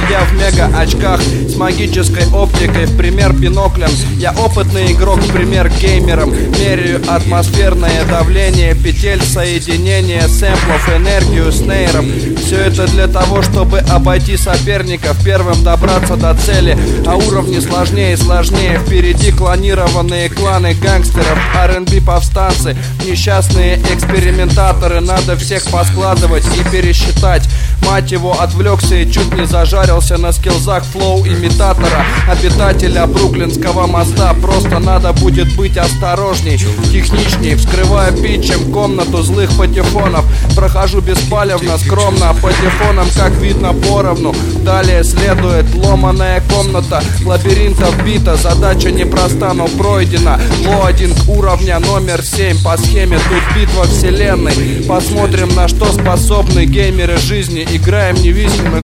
я в мега-очках с магической оптикой, в пример биноклем. Я опытный игрок, в пример геймером. Меряю атмосферное давление петель, соединение сэмплов, энергию с нейром. Все это для того, чтобы обойти соперников, первым добраться до цели. А уровни сложнее и сложнее. Впереди клонированные кланы гангстеров, R&B повстанцы, несчастные экспериментаторы. Надо всех поскладывать и пересчитать. Мать его, отвлекся и чуть не зажарился на скиллзах флоу имитатора, обитателя Бруклинского моста. Просто надо будет быть осторожней, техничней. Вскрываю питчем комнату злых патефонов. Прохожу беспалевно, скромно, патефоном, как видно, поровну. Далее следует ломаная комната лабиринтов бита. Задача непроста, но пройдена. Лоадинг уровня номер 7 по схеме. Тут битва вселенной. Посмотрим, на что способны геймеры жизни. Играем невидимых